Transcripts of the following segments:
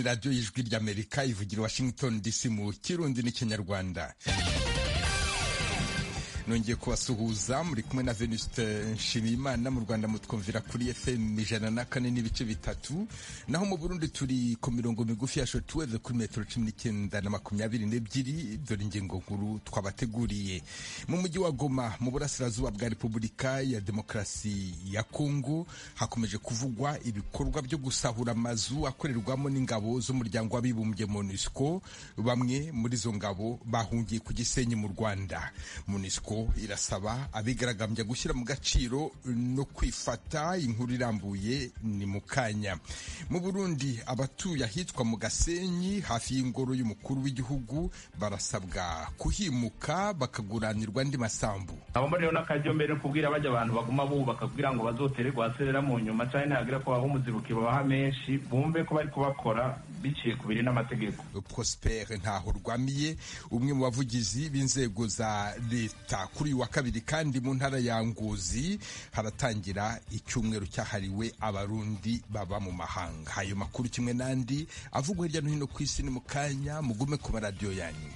radiyo y'ijwi ry'Amerika ivugira Washington DC mu Kirundi n'Ikinyarwanda. Nongeye kubasuhuza muri kumwe na Venuste Nshimiyimana. Mu Rwanda mutwumvira kuri FM 104.3, naho mu Burundi turi ku mirongo migufi ya shortwave kuri metero 19 na 22. Dore ingingo nkuru twabateguriye. Mu mujyi wa Goma mu burasirazuba bwa Repubulika ya Demokarasi ya Kongo hakomeje kuvugwa ibikorwa byo gusahura amazu akorerwamo n'ingabo z'umuryango w'abibumbye MONUSCO. Bamwe muri zo ngabo bahungiye ku Gisenyi mu Rwanda. MONUSCO irasaba abigaragambya gushyira mu gaciro no kwifata. Inkuru irambuye ni mu kanya. Mu Burundi abatuye ahitwa mu Gasenyi hafi y'ingoro y'umukuru w'igihugu barasabwa kuhimuka bakaguranirwa andi masambu. Abo muri rero nakajyo mbere kubwira bajya abantu baguma bubaka kugira ngo bazotererwa aserera mu nyuma cyane nagira ko baho umuzibuki baha menshi bumve ko bari kubakora biciye kubiri n'amategeko. Prosper Ntahorwamiye umwe mu bavugizi b'inzego za leta kuri wa kabiri kandi mu ntara ya Ngozi haratangira icyumweru cyahariwe abarundi baba mu mahanga. Ayo makuru kimwe n'andi avugwa hirya no hino ku isi ni mu kanya, mugume ku maradiyo yanyu.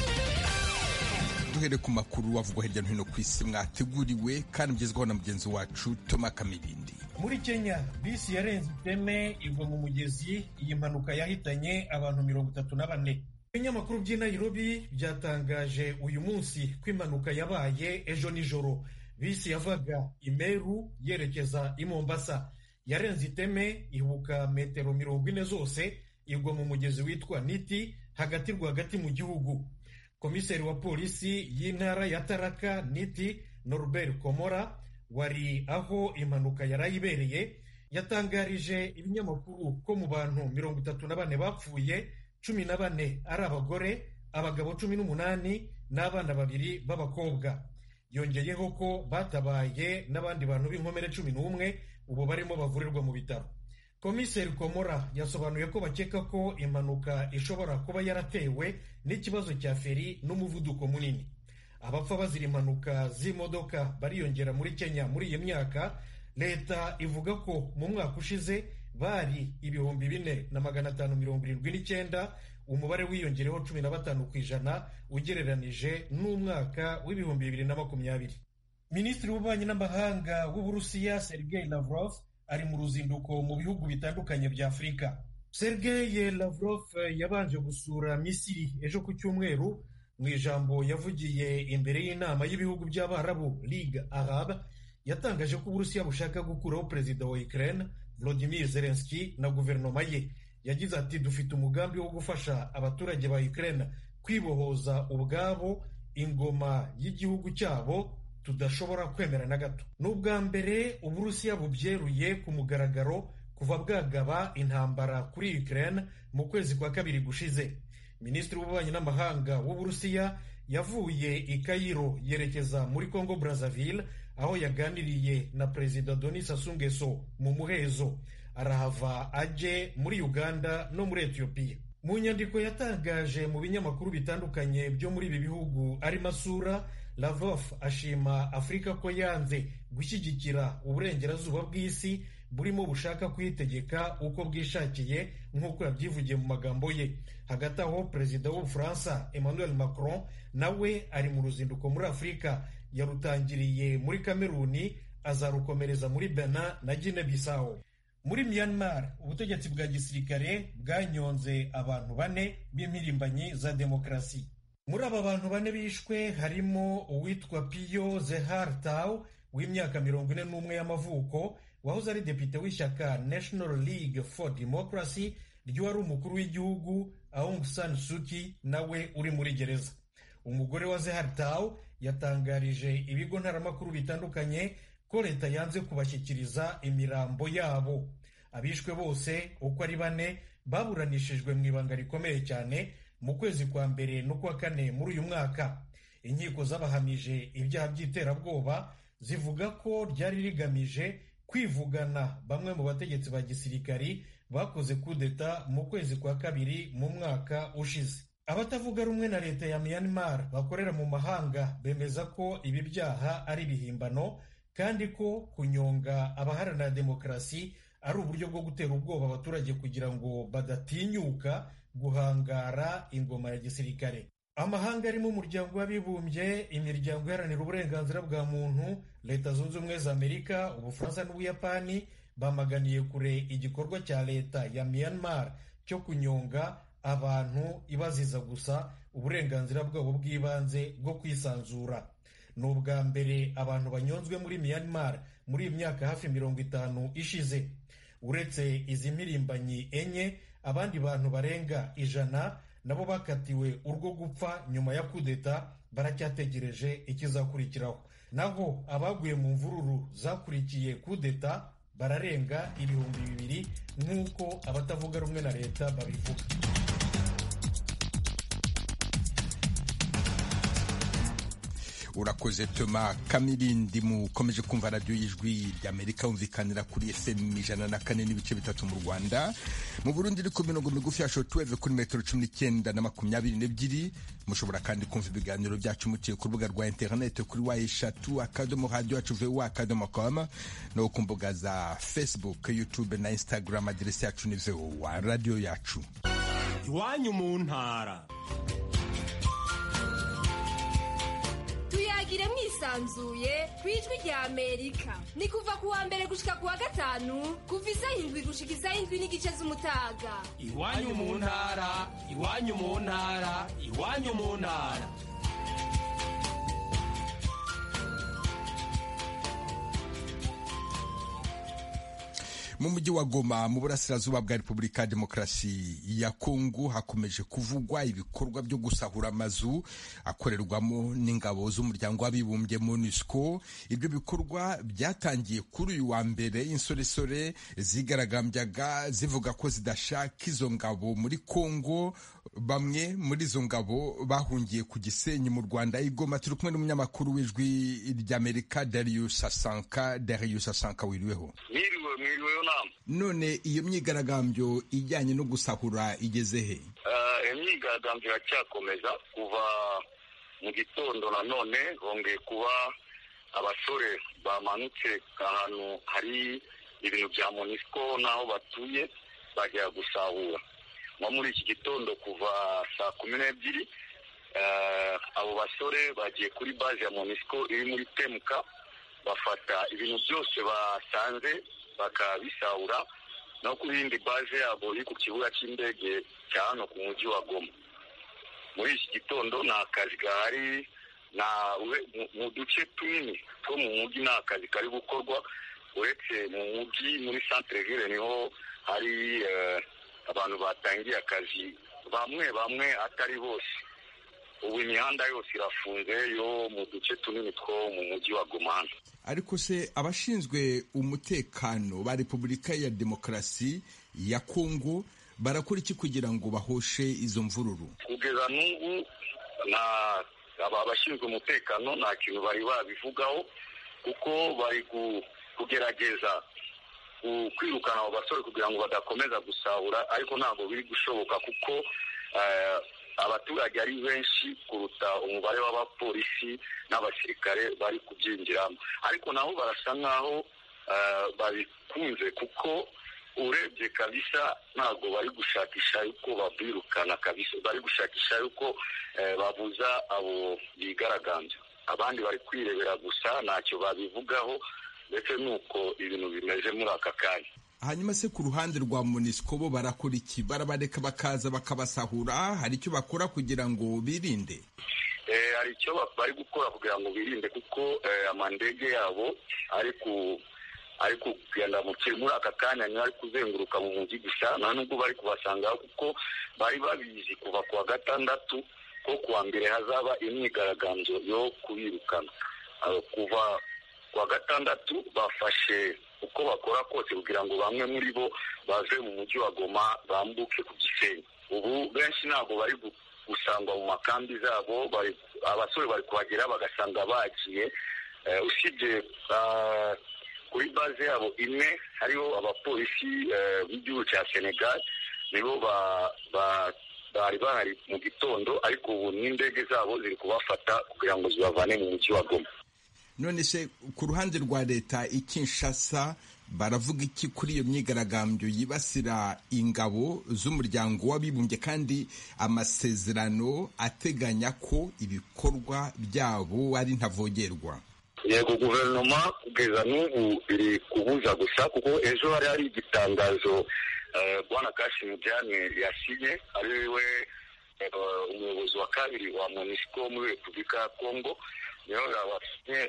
Duhere ku makuru avugwa hirya no hino ku isi mwateguriwe kandi mugezweho na mugenzi wacu Thomas Kamilindi. Muri Kenya bisi yarenze iteme igwa mu mugezi. Iyi mpanuka yahitanye abantu 34. Ibinyamakuru by'i Nairobi byatangaje uyu munsi ko impanuka yabaye ejo nijoro. Bisi yavaga i Meru yerekeza i Mombasa yarenze iteme ihubuka metero 40 zose igwa mu mugezi witwa Niti hagati mu gihugu. Komiseri wa polisi y'intara ya Tharaka Nithi Norbert Komora wari aho impanuka yarayibereye yatangarije ibinyamakuru ko mu bantu 34 bapfuye 14 ari abagore, abagabo 18 n'abana 2 b'abakobwa. Yongeyeho ko batabaye n'abandi bantu b'inkomere 11 ubu barimo bavurirwa mu bitaro. Komiseri Komora yasobanuye ko bakeka ko impanuka ishobora kuba yaratewe n'ikibazo cya feri n'umuvuduko munini. Abapfa bazira impanuka z'imodoka bariyongera muri Kenya muri iyi myaka. Leta ivuga ko mu mwaka ushize bari 4,579, umubare wiyongereho 15% ugereranije n'umwaka w'2020. Minisitiri w'ububanyi n'amahanga w'Uburusiya Sergei Lavrov ari mu ruzinduko mu bihugu bitandukanye bya Afurika. Sergei Lavrov yabanje gusura Misiri ejo ku cyumweru. Mu ijambo yavugiye imbere y'inama y'ibihugu by'Abarabu Ligue Arabe yatangaje ko Uburusiya bushaka gukuraho perezida wa Ukraine Volodymyr Zelensky na guverinoma ye. Yagize ati dufite umugambi wo gufasha abaturage ba Ukraine kwibohoza ubwabo ingoma y'igihugu cyabo tudashobora kwemera na gato. N'ubwa mbere Uburusiya bubyeruye ku mugaragaro kuva bwagaba intambara kuri Ukraine mu kwezi kwa kabiri gushize. Minisitiri w'ububanyi n'amahanga w'Uburusiya yavuye i Cairo yerekeza muri Congo Brazzaville aho yaganiriye na Perezida Denis Sassou Nguesso mu muhezo. Arahava aje muri Uganda no muri Ethiopia. Mu nyandiko yatangaje mu binyamakuru bitandukanye byo muri ibi bihugu ari masura, Lavrov ashima Afurika ko yanze gushyigikira uburengerazuba bw'isi burimo bushaka kwitegeka uko bwishakiye nk'uko yabyivugiye mu magambo ye. Hagati aho perezida w'Ubufaransa Emmanuel Macron nawe ari mu ruzinduko muri Afurika. Yarutangiriye muri Kameruni azarukomereza muri Benin na Guinea Bissau. Muri Myanmar ubutegetsi bwa gisirikare bwanyonze abantu 4 b'impirimbanyi za demokarasi. Muri aba bantu 4 bishwe harimo uwitwa Piyo Zehar Tau w'imyaka 41 y'amavuko wahoze ari depite w'ishyaka National League for Democracy ry'uwari umukuru w'igihugu Aung San Suu Kyi nawe uri muri gereza. Umugore wa Zehar Tau yatangarije ibigo ntaramakuru bitandukanye ko leta yanze kubashyikiriza imirambo yabo. Abishwe bose uko ari 4 baburanishijwe mu ibanga rikomeye cyane mu kwezi kwa mbere no kwa kane muri uyu mwaka. Inkiko zabahamije ibyaha by'iterabwoba zivuga ko ryari rigamije kwivugana bamwe mu bategetsi ba gisirikari bakoze kudeta mu kwezi kwa kabiri mu mwaka ushize. Abatavuga rumwe na leta ya Myanmar bakorera mu mahanga bemeza ko ibi byaha ari bihimbano kandi ko kunyonga abaharanira demokarasi ari uburyo bwo gutera ubwoba abaturage kugira ngo badatinyuka guhangara ingoma ya gisirikare. Amahanga arimo umuryango w'abibumbye, imiryango iharanira uburenganzira bwa muntu, Leta Zunze Ubumwe za Amerika, Ubufaransa n'Ubuyapani bamaganiye kure igikorwa cya leta ya Myanmar cyo kunyonga abantu ibaziza gusa uburenganzira bwabo bw'ibanze bwo kwisanzura. Ni ubwa mbere abantu banyonzwe muri Myanmar muri iyi myaka hafi 50 ishize. Uretse izi mpirimbanyi enye, abandi bantu barenga 100 nabo bakatiwe urwo gupfa nyuma ya kudeta baracyategereje ikizakurikiraho. Naho abaguye mu mvururu zakurikiye kudeta bararenga 2,000 nk'uko abatavuga rumwe na leta babivuga. Urakoze Thomas Kamirindi. Mukomeje kumva radio y'Ijwi ry'Amerika umvikanira kuri FM 104.3 mu Rwanda. Mu Burundi iri ku mirongo migufi ya shortwave kuri metero 19 na 22. Mushobora kandi kumva ibiganiro byacu muciye ku rubuga rwa internet kuri wa3.radio.com no ku mbuga za Facebook, YouTube na Instagram. Aderesi yacu ni VOA radio yacu. Iwanyu mu ntara. Tuyagire mwisanzuye kwijwi rya Amerika. Ni kuva kuwa mbere gushika kuwa gatanu kuva 7 gushika 7 n'igice z'umutaga. Iwanyu mu ntara, iwanyu mu ntara, iwanyu mu ntara. Mu mujyi wa Goma mu burasirazuba bwa Repubulika ya Demokarasi ya Kongo hakomeje kuvugwa ibikorwa byo gusahura amazu akorerwamo n'ingabo z'umuryango w'abibumbye MONUSCO. Ibyo bikorwa byatangiye kuri uyu wa mbere. Insoresore zigaragambyaga zivuga ko zidashaka izo ngabo muri Kongo. Bamwe muri izo ngabo bahungiye ku Gisenyi mu Rwanda. Igoma turi kumwe n'umunyamakuru w'Ijwi ry'Amerika Darius Asanka. Darius Asanka, wiriweho? Mwiriweho nama. None iyo myigaragambyo ijyanye no gusahura igeze he? Imyigaragambyo iracyakomeza kuva mu gitondo. Nanone hongeye kuba abasore bamanutse ahantu hari ibintu bya MONUSCO n'aho batuye bajya gusahura. Nko muri iki gitondo kuva saa 12 abo basore bagiye kuri base ya MONUSCO iri muri Temuka, bafata ibintu byose basanze bakabisahura no ku yindi base yabo iri ku kibuga cy'indege cya hano ku mujyi wa Goma. Muri iki gitondo nta kazi gahari, mu duce tunini two mu mujyi nta kazi kari gukorwa, uretse mu mujyi muri centre ville niho hari abantu batangiye akazi, bamwe atari bose. Ubu imihanda yose irafunze yo mu duce tunini two mu mujyi wa Goma. Ariko se abashinzwe umutekano ba Repubulika ya Demokarasi ya Kongo barakora iki kugira ngo bahoshe izo mvururu? Kugeza n'ubu abashinzwe umutekano nta kintu bari babivugaho, kuko bari kugerageza kwirukana abo basore kugira ngo badakomeza gusahura, ariko ntabwo biri gushoboka kuko abaturage ari benshi kuruta umubare w'abapolisi n'abasirikare bari kubyinjiramo. Ariko nabo barasa nkaho babikunze, kuko urebye kabisa ntabwo bari gushakisha yuko babirukana kabisa, bari gushakisha yuko babuza abo bigaragambya. Abandi bari kwirebera gusa, ntacyo babivugaho, ndetse nuko ibintu bimeze muri aka kanya. Hanyuma se ku ruhande rwa MONUSCO bo barakora iki? Barabareka bakaza bakabasahura? Hari icyo bakora kugira ngo birinde? Hari icyo bari gukora kugira ngo birinde, kuko amandege yabo ari kugenda muri aka kanya, niyo ari kuzenguruka mu mujyi gusa, nta nubwo bari kubasangaho, kuko bari babizi kuva kuwa gatandatu ko kuwa mbere hazaba imyigaragambyo yo kubirukana. Kuva kuwa gatandatu bafashe uko bakora kose kugira ngo bamwe muri bo bave mu mujyi wa Goma bambuke ku Gisenyi. Ubu benshi ntabwo bari gusangwa mu makambi zabo, abasore bari kuhagera bagasanga bagiye, usibye kuri base yabo imwe hariho abapolisi b'igihugu cya Senegal, nibo bari bahari mu gitondo, ariko ubu n'indege zabo ziri kubafata kugira ngo zibavane mu mujyi wa Goma. none se ku ruhande rwa leta i Kinshasa baravuga iki kuri iyo myigaragambyo yibasira ingabo z'umuryango w'abibumbye kandi amasezerano ateganya ko ibikorwa byabo ari ntavogerwa? Yego, guverinoma kugeza n'ubu iri kubuza gusa, kuko ejo hari igitangazo Bwana Kassim Diane yasinye, ari we umuyobozi wa kabiri wa MONUSCO muri Repubulika ya Kongo. Niyo yabasinye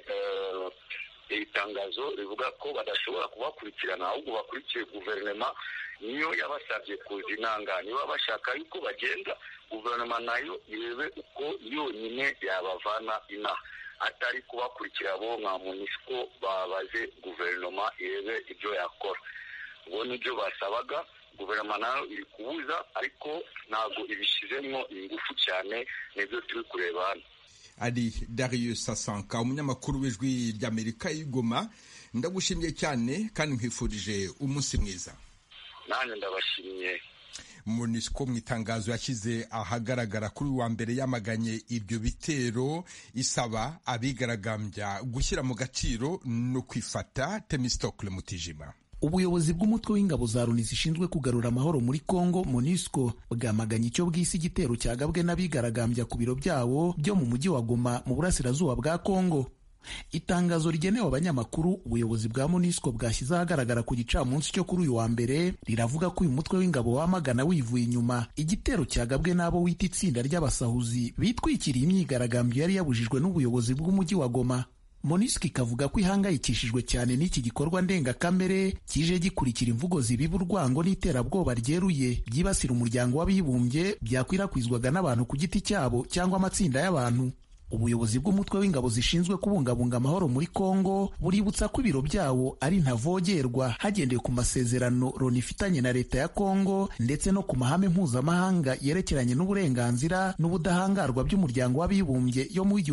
itangazo rivuga ko badashobora kubakurikirana, ahubwo bakurikiye guverinoma niyo yabasabye kuzinanga. Niba bashaka yuko bagenda, guverinoma nayo irebe uko yonyine yabavana inaha, atari kubakurikira bo nka MONUSCO. Babaze guverinoma irebe ibyo yakora. Ubwo nibyo basabaga, guverinoma nayo iri kubuza, ariko ntabwo ibishizemo ingufu cyane. Nibyo turi kureba hano. Ari Darius Asanka, umunyamakuru w'Ijwi ry'Amerika i Goma. Ndagushimiye cyane kandi nkwifurije umunsi mwiza. Nanjye ndabashimiye. MONUSCO mu itangazo yashyize ahagaragara kuri wa mbere yamaganye ibyo bitero, isaba abigaragambya gushyira mu gaciro no kwifata. Temistokle Mutijima. Ubuyobozi bw'umutwe w'ingabo za Loni zishinzwe kugarura amahoro muri Kongo MONUSCO bwamaganye icyo bwise igitero cyagabwe n'abigaragambya ku biro byawo byo mu mujyi wa Goma mu burasirazuba bwa Kongo. Itangazo rigenewe abanyamakuru ubuyobozi bwa MONUSCO bwashyize ahagaragara ku gicamunsi cyo kuri uyu wa mbere riravuga ko uyu mutwe w'ingabo wamagana wivuye inyuma igitero cyagabwe n'abo wita itsinda ry'abasahuzi bitwikiriye imyigaragambyo yari yabujijwe n'ubuyobozi bw'umujyi wa Goma. MONUSCO ikavuga ko ihangayikishijwe cyane n'iki gikorwa ndengakamere kije gikurikira imvugo zibiba urwango n'iterabwoba ryeruye byibasira umuryango w'abibumbye byakwirakwizwaga n'abantu ku giti cyabo cyangwa amatsinda y'abantu. Ubuyobozi bw'umutwe w'ingabo zishinzwe kubungabunga amahoro muri Kongo buributsa ko ibiro byawo ari ntavogerwa hagendewe ku masezerano Loni ifitanye na leta ya Kongo ndetse no ku mahame mpuzamahanga yerekeranye n'uburenganzira n'ubudahangarwa by'umuryango w'abibumbye yo mu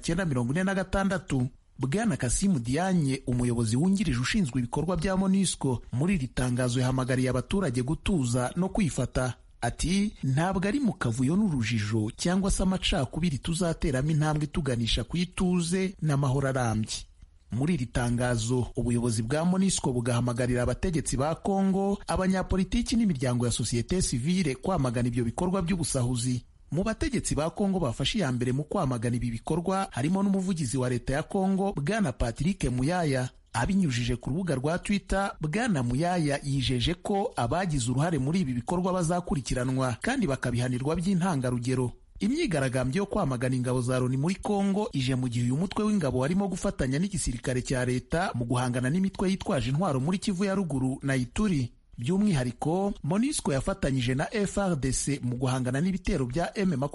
1946. Bwana Kassim Diane, umuyobozi wungirije ushinzwe ibikorwa bya MONUSCO, muri iri tangazo yahamagariye abaturage gutuza no kwifata. Ati ntabwo ari mu kavuyo n'urujijo cyangwa se amacakubiri tuzateramo intambwe tuganisha ku ituze n'amahoro arambye. Muri iri tangazo ubuyobozi bwa MONUSCO bugahamagarira abategetsi ba Kongo, abanyapolitiki n'imiryango ya sosiyete sivile kwamagana ibyo bikorwa by'ubusahuzi. Mu bategetsi ba Kongo bafashe iya mbere mu kwamagana ibi bikorwa harimo n'umuvugizi wa leta ya Kongo Bwana Patrick Muyaya. Abinyujije ku rubuga rwa Twitter, Bwana Muyaya yijeje ko abagize uruhare muri ibi bikorwa bazakurikiranwa kandi bakabihanirwa by'intangarugero. Imyigaragambyo yo kwamagana ingabo za Loni muri Kongo ije mu gihe uyu mutwe w'ingabo warimo gufatanya n'igisirikare cya leta mu guhangana n'imitwe yitwaje intwaro muri Kivu ya ruguru na Ituri. By'umwihariko MONUSCO yafatanyije na FARDC mu guhangana n'ibitero bya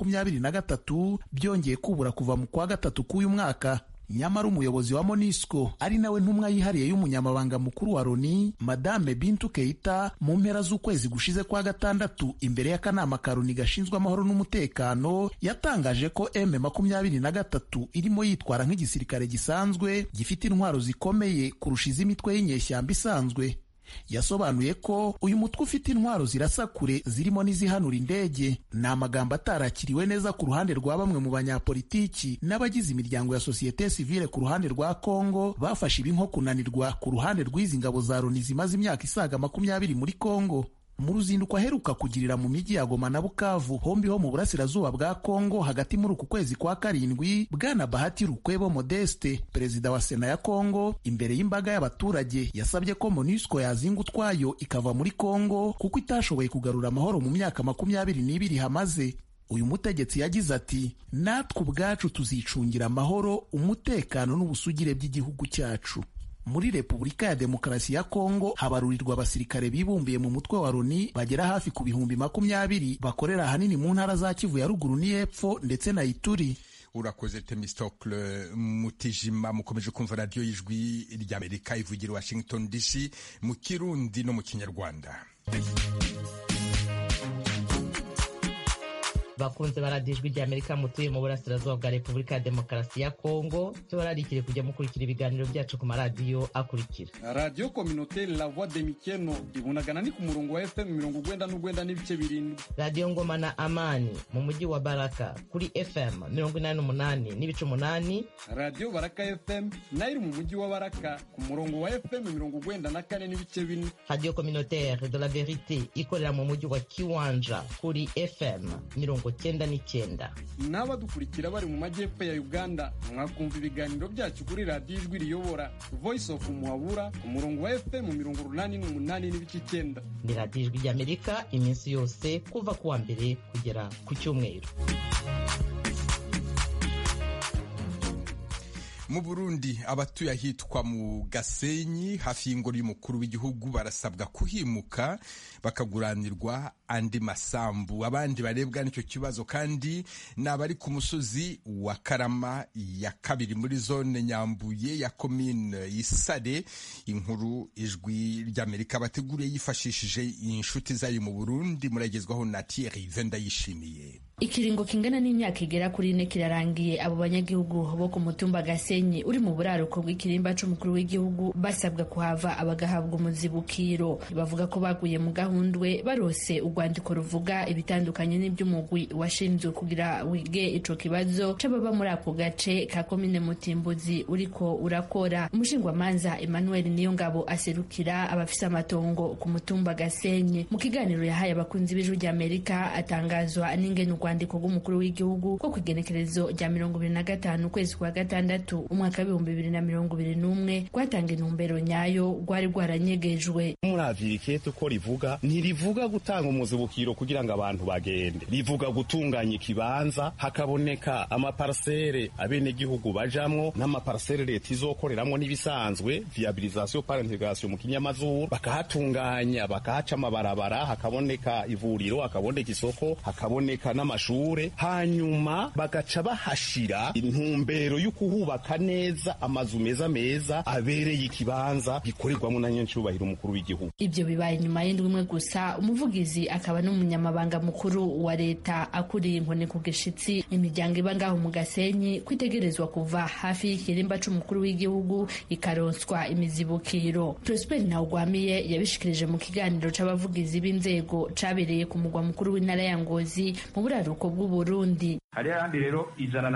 M23 byongeye kubura kuva mu kwa gatatu k'uyu mwaka. Nyamara umuyobozi wa MONUSCO ari nawe ntumwa yihariye y'umunyamabanga mukuru wa Loni Madame Bintou Keita mu mpera z'ukwezi gushize kwa gatandatu imbere y'akanama ka Loni gashinzwe amahoro n'umutekano yatangaje ko M23 irimo yitwara nk'igisirikare gisanzwe gifite intwaro zikomeye kurusha iz'imitwe y'inyeshyamba isanzwe. Yasobanuye ko uyu mutwe ufite intwaro zirasa kure zirimo n'izihanura indege. Ni amagambo atarakiriwe neza ku ruhande rwa bamwe mu banyapolitiki n'abagize imiryango ya sosiyete sivile ku ruhande rwa Kongo bafashe ibi nko kunanirwa ku ruhande rw'izi ngabo za Loni zimaze imyaka isaga 20 muri Kongo. Mu ruzinduko aheruka kugirira mu mijyi ya Goma na Bukavu hombi ho mu burasirazuba bwa Kongo hagati muri uku kwezi kwa karindwi, Bwana Bahati Lukwebo Modeste, perezida wa Sena ya Kongo, imbere y'imbaga y'abaturage yasabye ko MONUSCO yazinga utwayo ikava muri Kongo kuko itashoboye kugarura amahoro mu myaka 22 hamaze. Uyu mutegetsi yagize ati natwe ubwacu tuzicungira amahoro, umutekano n'ubusugire by'igihugu cyacu. Muri Repubulika ya Demokarasi ya Kongo habarurirwa abasirikare bibumbiye mu mutwe wa Loni bagera hafi ku 20,000 bakorera ahanini mu ntara za Kivu ya ruguru n'Epfo ndetse na Ituri. Urakoze Temistokle Mutijima. Mukomeje kumva radio y'Ijwi ry'Amerika ivugira Washington DC mu Kirundi no mu Kinyarwanda. bakunze baradijwe rya Amerika mutuye mu burasirazuba bwa Repubulika ya Demokarasi ya Kongo tubararikire kujya mukurikira ibiganiro byacu ku maradiyo akurikira: Radio Communautaire La Voix de Mikeno ibunagana ni ku murongo wa FM 99 n'ibice birindwi. Radio Ngoma na Amani mu mujyi wa Baraka kuri FM 88 n'ibice 8. Radio Baraka FM nayo mu mujyi wa Baraka ku murongo wa FM 94 n'ibice 4. Radio Communautaire de la Verite ikorera mu mujyi wa Kiwanja kuri FM 99. N'abadukurikira bari mu majyepfo ya Uganda mwakumva ibiganiro byacu kuri Radio Ijwi Riyobora Voice of Muhabura ku murongo wa FM 88 n'ibice 9. Ni Radio Ijwi ry'Amerika iminsi yose kuva kuwa mbere kugera ku cyumweru. Mu Burundi abatuye ahitwa mu Gasenyi hafi y'ingoro y'umukuru w'igihugu barasabwa kuhimuka bakaguranirwa andi masambu. Abandi barebwa n'icyo kibazo kandi n'abari ku musozi wa Karama ya kabiri muri zone Nyambuye ya commune Isare. Inkuru Ijwi ry'Amerika bateguriye yifashishije inshuti zayo mu Burundi muragezwaho na Thierry Vendayishimiye. Ikiringo kingana n'imyaka igera kuri 4 kirarangiye abo banyagihugu bo ku mutumba Gasenyi uri mu buraruko bw'ikirimba c'umukuru w'igihugu basabwa kuhava abagahabwa umuzibukiro. Bavuga ko baguye mu gahundwe barose urwandiko ruvuga ibitandukanye n'iby'umugwi washinzwe kugira wige ico kibazo c'ababa muri ako gace ka komine Mutimbuzi uriko urakora. Umushingwamanza Emmanuel Niyongabo aserukira abafise amatongo ku mutumba Gasenyi mu kiganiro yahaye abakunzi b'Ijwi ry'Amerika atangazwa n'ingene urwandiko rw'umukuru w'igihugu ko kwigenekerezo rya 25 ukwezi kwa gatandatu umwaka wa 2021 rwatanga intumbero nyayo rwari rwaranyegejwe. Muravye ko rivuga ntirivuga gutanga umuzibukiro kugira ngo abantu bagende, rivuga gutunganya ikibanza hakaboneka amaparcelle abene gihugu bajamwo n'amaparcelle leta izokoreramwo n'ibisanzwe viabilisation par intégration mu kinyamazuru, bakahatunganya bakahaca amabarabara, hakaboneka ivuriro, hakaboneka isoko, hakaboneka n'amashure, hanyuma bagaca bahashira intumbero y'ukuhubaka neza amazu meza abereye ikibanza gikorerwamo na nyancubahiro umukuru w'igihugu. Ibyo bibaye nyuma y'indwi imwe gusa umuvugizi akaba n'umunyamabanga mukuru wa leta akuriye inkoni ku gishitsi imiryango iba ngaho mu Gasenyi kwitegerezwa kuva hafi y'ikirimba c'umukuru w'igihugu ikaronswa imizibukiro. Prosper Ntawugwamiye yabishikirije mu kiganiro c'abavugizi b'inzego cabereye ku mugwa mukuru w'intara ya Ngozi mu buraruko bw'u Burundi. Hari ahandi rero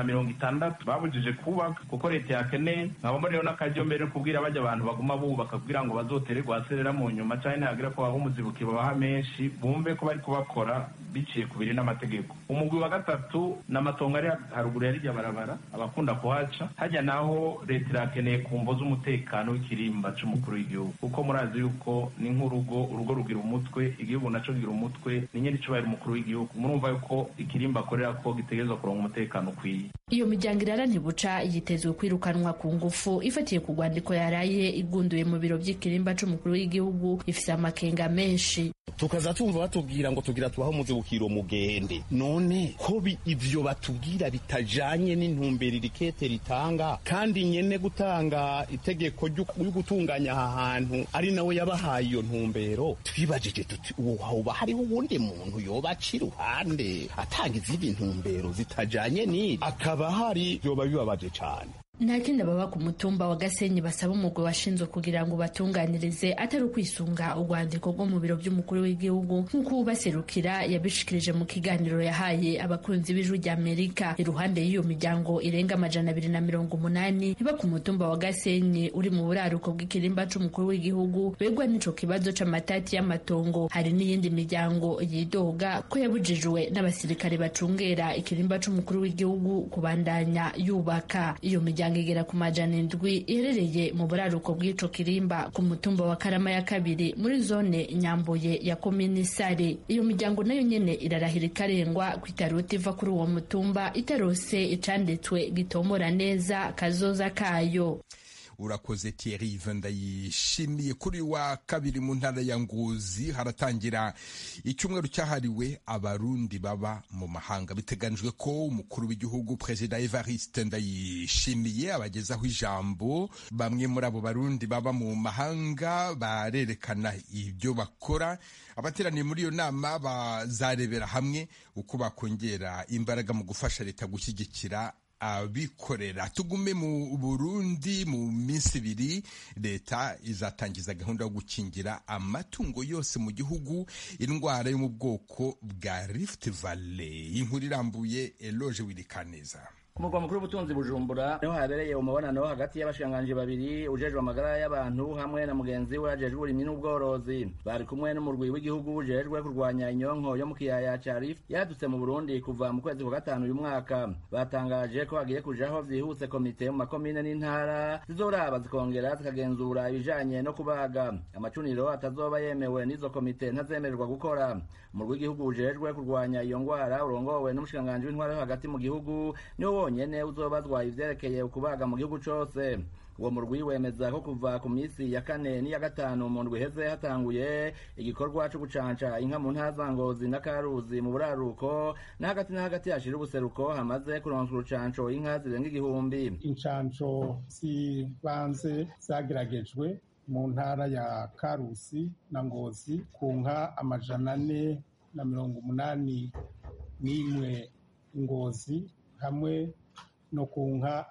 160 babujije kubaka kuko leta yakeneye nkabamo rero n'akajyo mbere kubwira bajya abantu baguma bubaka kugira ngo bazotererwa aserera mu nyuma cyane hagira ko baho umuzibukiro baha menshi bumve ko bari kubakora biciye kubiri n'amategeko. Umugwi wa gatatu n'amatongo ari haruguru yari barabara abakunda kuhaca hajya naho leta irakeneye kumboza umutekano w'ikirimba c'umukuru w'igihugu kuko murazi yuko ni urugo rugira umutwe, igihugu naco gira umutwe, ni nyene cubahira umukuru w'igihugu. Murumva yuko ikirimba akorera ko gitegerezwa kuronka umutekano ukwiye. Iyo miryango irara ntibuca yitezwe kwirukanwa ku ngufu ifatiye ku rwandiko yaraye igunduye mu biro by'ikirimba c'umukuru w'igihugu ifise amakenga menshi. Tukaza tumva batubwira ngo tugira tubaho umuzibukiro mugende, none ko ivyo batubwira bitajanye n'intumbero irikete ritanga kandi nyene gutanga itegeko ryo gutunganya aha hantu ari nawe yabahaye iyo ntumbero. Twibajije tuti uwo hariho uwundi muntu yoba aciruhande atanga izindi ntumbero zitajanye ni akaba hari yoba bibabaje cane. Nta kindi baba ku mutumba wa Gasenyi basaba umugwi washinzwe kugira ngo batunganirize atari ukwisunga urwandiko rwo mu biro by'umukuru w'igihugu nk'uko ubaserukira yabishikirije mu kiganiro yahaye abakunzi b'Ijwi ry'Amerika. Iruhande y'iyo miryango irenga 280 iba ku mutumba wa Gasenyi uri mu buraruko bw'ikirimba c'umukuru w'igihugu begwa n'ico kibazo c'amatati y'amatongo, hari n'iyindi miryango yidoga ko yabujijwe n'abasirikare bacungera ikirimba c'umukuru w'igihugu kubandanya yubaka. Iyo miryango igera ku 700 iherereye mu buraruko bw'ico kirimba ku mutumba wa Karama ya kabiri muri zone Nyambuye ya commune Isare. Iyo miryango nayo nyene irarahira ikarengwa kwitaruta iva kuri uwo mutumba itarose icanditswe gitomora neza kazoza kayo. urakoze Thierry Ndayishimiye. Kuri wa kabiri mu ntara ya Ngozi haratangira icyumweru cyahariwe abarundi baba mu mahanga. Biteganijwe ko umukuru w'igihugu Perezida Evariste Ndayishimiye abagezaho ijambo. Bamwe muri abo barundi baba mu mahanga barerekana ibyo bakora. Abateraniye muri iyo nama bazarebera hamwe uko bakongera imbaraga mu gufasha leta gushyigikira abikorera. Tugume mu Burundi. Mu minsi ibiri leta izatangiza gahunda yo gukingira amatungo yose mu gihugu indwara yo mu bwoko bwa Rift Valley. Inkuru irambuye Eloge Wirikaneza. Ku mugwa mukuru w'ubutunzi Bujumbura niho habereye umubonano hagati y'abashikiranganji babiri ujejwe amagara y'abantu hamwe na mugenzi we ajejwe uburimyi n'ubworozi. Bari kumwe n'umurwi w'igihugu ujejwe kurwanya inyonko yo mu kiyaya ca Rift yadutse mu Burundi kuva mu kwezi kwa gatanu uyu mwaka. Batangaje ko hagiye kujaho vyihuse komite mu makomine n'intara zizoraba zikongera zikagenzura ibijanye no kubaga. Amacuniro atazoba yemewe n'izo komite ntazemererwa gukora. Umurwi w'igihugu ujejwe kurwanya iyo ngwara urongowe n'umushikiranganji w'intwaro yo hagati mu gihugu niwo nyene uzobazwa ivyerekeye ukubaga mu gihugu cose. Uwo murwi wemeza ko kuva ku misi ya kane n'iya gatanu mu ndwi iheze hatanguye igikorwa co gucanca inka mu ntara za Ngozi na Karuzi mu buraruko na hagati hashira ubuseruko hamaze kuronswa urucanco inka zirenga 1000. Incanco zibanze zageragejwe mu ntara ya Karusi na Ngozi ku nka 481 Ngozi hamwe no ku nka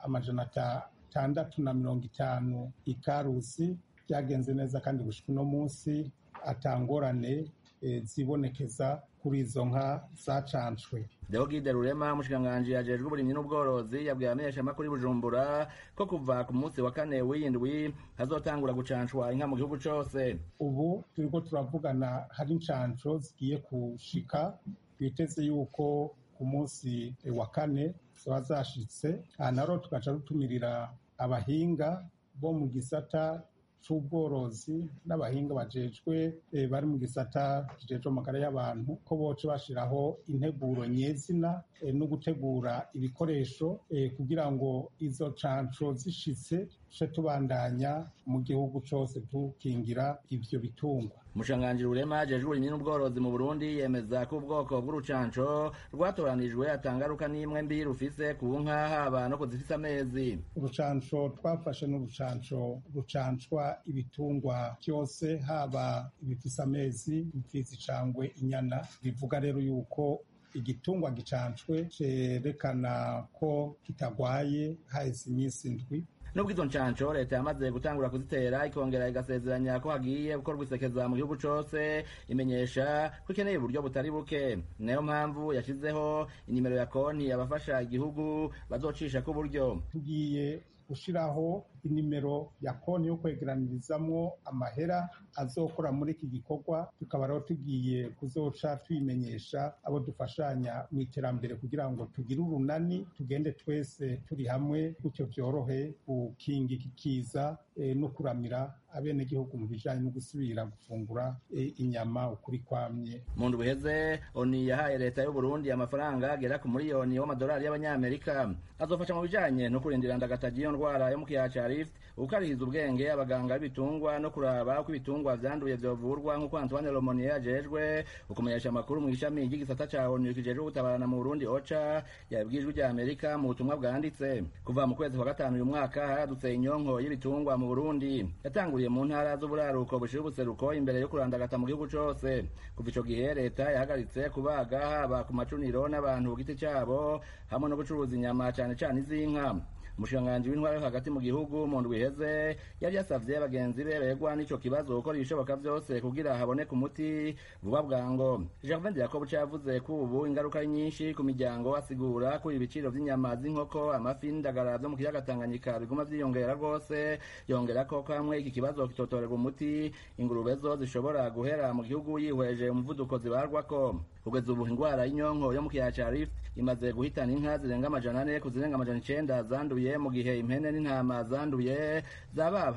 650 Ikarusi. Byagenze neza kandi gushika uno munsi atangorane zibonekeza kuri izo nka zacancwe. Deogide Rurema umushikiranganji ajejwe uburimyi n'ubworozi yabwiye abamenyeshamakuru Bujumbura ko kuva ku munsi wa kane w'indwi hazotangura gucancwa inka mu gihugu cose. Ubu turiko turavugana hari incanco zigiye kushika, twiteze yuko ku munsi wa kane ziba zashitse. Naro tugaca rutumirira abahinga bo mu gisata c'ubworozi n'abahinga bajejwe bari mu gisata kijejwe amagara y'abantu ko boce bashiraho integuro nyezina no gutegura ibikoresho kugira ngo izo canco zishitse tuce tubandanya mu gihugu cose tukingira ivyo bitungwa. Umushikiranganji Rurema ajejwe uburimyi n'ubworozi mu Burundi yemeza ko ubwoko bw'urucanco rwatoranijwe atangaruka n'imwe mbi rufise ku nka haba no kuzifise amezi. Urucanco twafashe n'urucanco rucancwa ibitungwa byose haba ibifise amezi, imfizi cangwe inyana. Bivuga rero yuko igitungwa gicancwe cerekana ko kitagwaye haheze iminsi indwi. Nubwo izo ncanco leta yamaze gutangura kuzitera ikongera igasezeranya ko hagiye gukorwa isekeza mu gihugu cose, imenyesha ko ikeneye uburyo butari buke. Niyo mpamvu yashizeho inimero ya konti abafasha igihugu bazocisha ku buryo. Tugiye gushiraho inimero ya konti yo kwegeranirizamwo amahera azokora muri iki gikorwa. Tukaba rero tugiye kuzoca twimenyesha abo dufashanya mu iterambere kugira ngo tugire urunani tugende twese turi hamwe, gutyo vyorohe gukinga iki kiza no kuramira abenegihugu mu bijanye no gusubira gufungura inyama ukuri kwamye. Mu ndwi iheze ONU yahaye leta y'u Burundi amafaranga agera ku miliyoni y'amadolari y'abanyamerika azofasha mu bijanye no kurindira ndagataji iyo ndwara yo mu kiyaya ca Rift, ukarihiza ubwenge abaganga b'ibitungwa no kuraba uko ibitungwa vyanduye vyovurwa nk'uko Antoine Lomonier ajejwe ukumenyesha amakuru mu ishami ry'igisata ca ONU kijejwe gutabarana mu Burundi OCHA yabwijwe rya Amerika mu butumwa bwanditse. Kuva mu kwezi kwa gatanu uyu mwaka haradutse inyonko y'ibitungwa mu Burundi yatanguriye mu ntara z'uburaruko bushira ubuseruko imbere yo kurandagata mu gihugu cose. Kuva ico gihe leta yahagaritse kubaga haba ku macuniro n'abantu ku giti cabo hamwe no gucuruza inyama cane cane iz'inka. Umushikiranganji w'intwaro hagati mu gihugu mu ndwi iheze yari yasavye bagenzi be begwa n'ico kibazo gukora ibishoboka vyose kugira haboneke umuti vuba bwango. Gervais Yakobo yavuze ko ubu ingaruka nyinshi ku miryango, asigura ko ibiciro vy'inyama z'inkoko, amafi n'indagara vyo mu kiyaga Tanganyika biguma vyiyongera rwose. Yongera ko hamwe iki kibazo kitotorerwa umuti ingurube zo zishobora guhera mu gihugu yihweje umuvuduko zibarwako. Kugeza ubu ingwara y'inyonko yo mu kiyaya ca Rift imaze guhitana inka zirenga 400 kuzirenga 900 zanduye, mu gihe impene n'intama zanduye zababa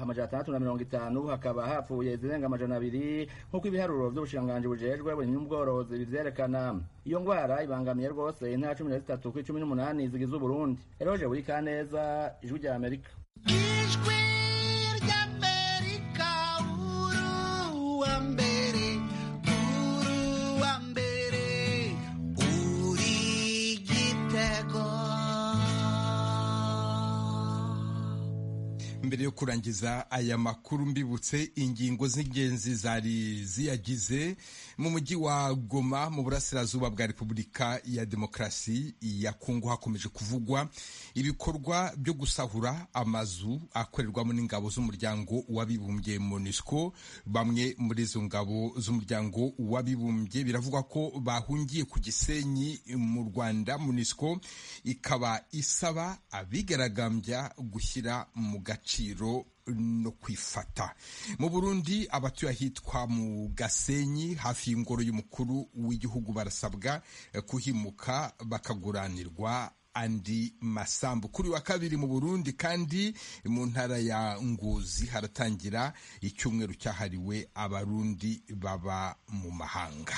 650, hakaba hapfuye zirenga 200 nk'uko ibiharuro vy'ubushikiranganji bujejwe uburimyi n'ubworozi bivyerekana. Iyo ngwara ibangamiye rwose intara 13 ku 18 zigize Uburundi. Eroje Burikaneza, Ijwi rya Amerika. Ijwi mbere yo kurangiza aya makuru mbibutse ingingo z'ingenzi zari ziyagize. Mu mujyi wa Goma mu burasirazuba bwa Repubulika ya Demokarasi ya Kongo hakomeje kuvugwa ibikorwa byo gusahura amazu akorerwamo n'ingabo z'umuryango w'abibumbye MONUSCO. Bamwe muri izo ngabo z'umuryango w'abibumbye biravugwa ko bahungiye ku Gisenyi mu Rwanda. MONUSCO ikaba isaba abigaragambya gushyira mu gaciro no kwifata. Mu Burundi abatuye ahitwa mu Gasenyi hafi y'ingoro y'umukuru w'igihugu barasabwa kuhimuka bakaguranirwa andi masambu. Kuri wa kabiri mu Burundi kandi mu ntara ya Ngozi haratangira icyumweru cyahariwe abarundi baba mu mahanga.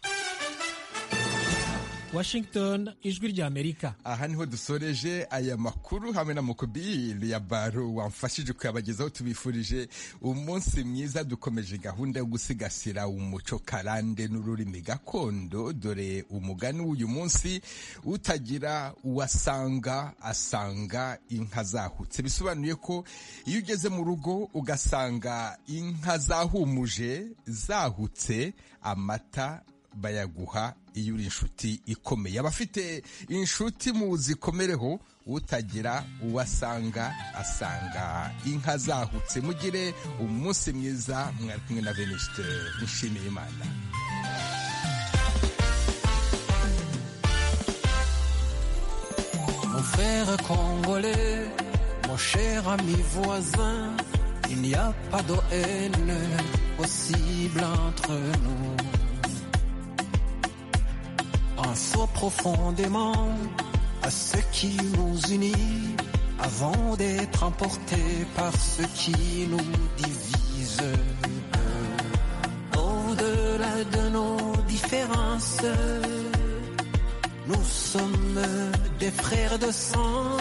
Washington, ijwi rya Amerika. Aha niho dusoreje aya makuru hamwe na Mukobili ya Baro wamfashije kuyabagezaho. Tubifurije umunsi mwiza. Dukomeje gahunda yo gusigasira umuco karande n'ururimi gakondo. Dore umugani w'uyu munsi: utagira uwasanga asanga inka zahutse. Bisobanuye ko iyo ugeze mu rugo ugasanga inka zahumuje zahutse, amata bayaguha iyo uri inshuti ikomeye. Abafite inshuti muzikomereho, utagira uwasanga asanga inka zahutse. Mugire umunsi mwiza. Mwari kumwe na Venuste Nshimiyimana. Mon frère congolais, mon cher ami voisin, il n'y a pas de haine possible entre nous. Pensons profondément à ce qui nous unit avant d'être emportés par ce qui nous divise. Au-delà de nos différences, nous sommes des frères de sang.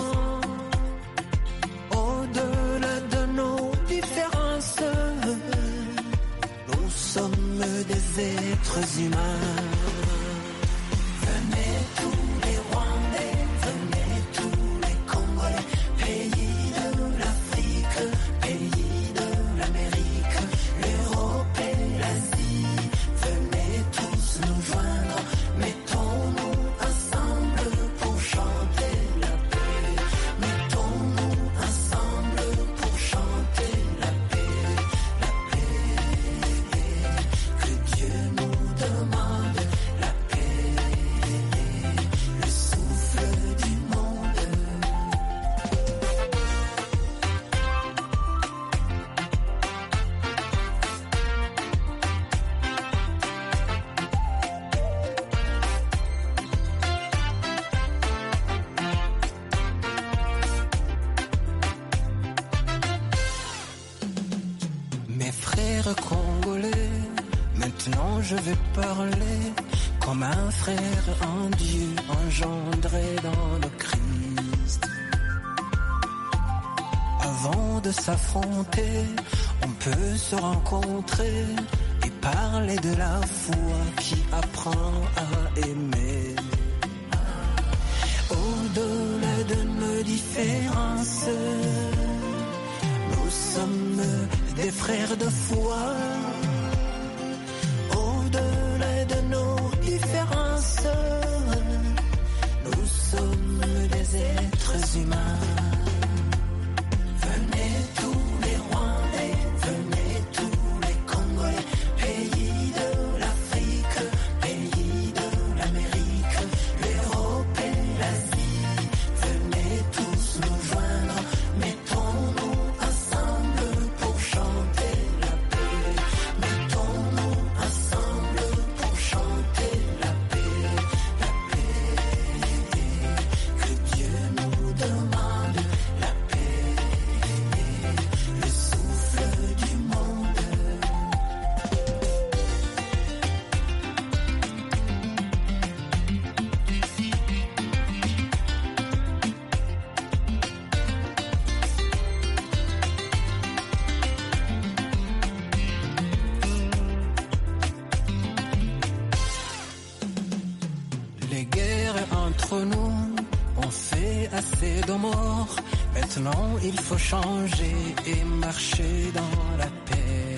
Au-delà de nos différences, nous sommes des êtres humains. Congolais, maintenant je vais parler comme un frère en Dieu engendré dans le Christ. Avant de s'affronter, on peut se rencontrer et parler de la foi qui apprend à aimer. Au-delà de nos différences, nous sommes des frères de foi. Au-delà de nos différences, nous sommes des êtres humains. Venez tous les Rwandais, venez tous les Congolais, pays de l'Afrique, pays de l'Amérique, l'Europe et l'Asie. Venez tous nous joindre, mettons-nous ensemble pour chanter la paix. Mettons-nous ensemble pour chanter la paix, que Dieu nous demande. traiter de mort. Maintenant il faut changer et marcher dans la paix.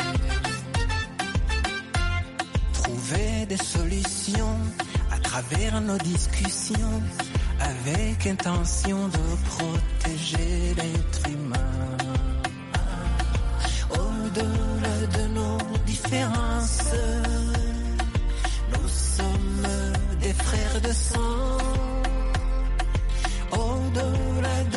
Trouver des solutions à travers nos discussions, avec intention de protéger l'être humain. Au-delà de nos différences, nous sommes des frères de sang.